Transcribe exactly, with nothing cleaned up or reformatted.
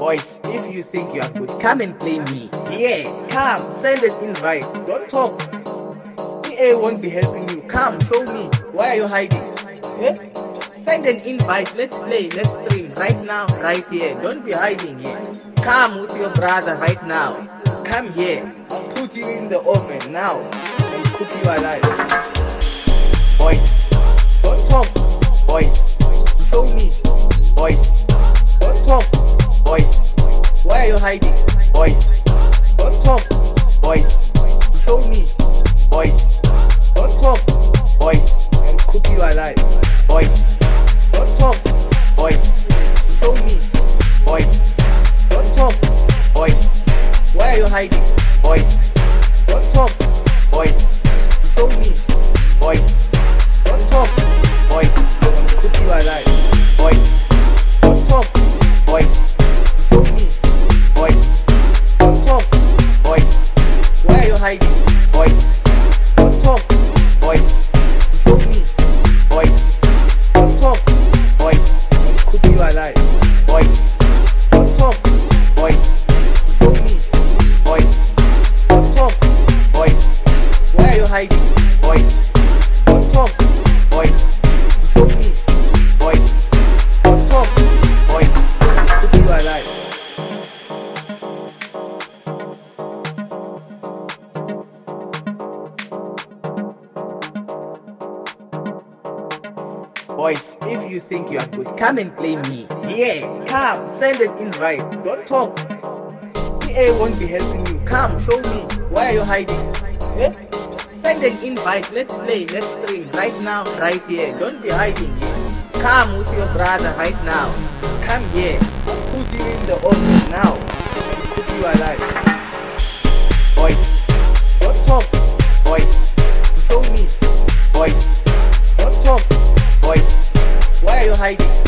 Boys, if you think you are good, come and play me. Yeah, come, send an invite. Don't talk. E A won't be helping you. Come, show me. Why are you hiding? Eh? Send an invite. Let's play. Let's stream. Right now, right here. Don't be hiding here. Come with your brother right now. Come here. I'll put you in the oven now and cook you alive. Boys, don't talk. Boys, show me. Boys, don't talk. Boys, why are you hiding? Boys, don't talk. Boys, show me. Boys, don't talk. Boys, and cook you alive. Boys, don't talk. Boys, show me. Boys, don't talk. Boys, why are you hiding? Boys, don't talk. Boys, show me. Boys, don't talk. Boys, and cook you alive. Boys, don't talk. Boys, show me. Boys, don't talk. Boys, why are you hiding? Boys, don't talk. Boys, show me. Boys, don't talk. Boys, and cook you alive. Boys, don't talk. Boys, show me. Boys, don't talk. Boys, why are you hiding? Boys, don't talk. Boys, show me. Boys, don't talk. Boys, and cook you alive. Boys, if you think you are good, come and play me. Yeah, come, send an invite. Don't talk. E A won't be helping you. Come, show me. Why are you hiding? Eh? Send an invite. Let's play. Let's stream. Right now, right here. Don't be hiding here. Come with your brother right now. Come here. I'll put you in the oven now and cook you alive. Boys, don't talk. Boys, show me. Boys, don't talk. Boys, why are you hiding?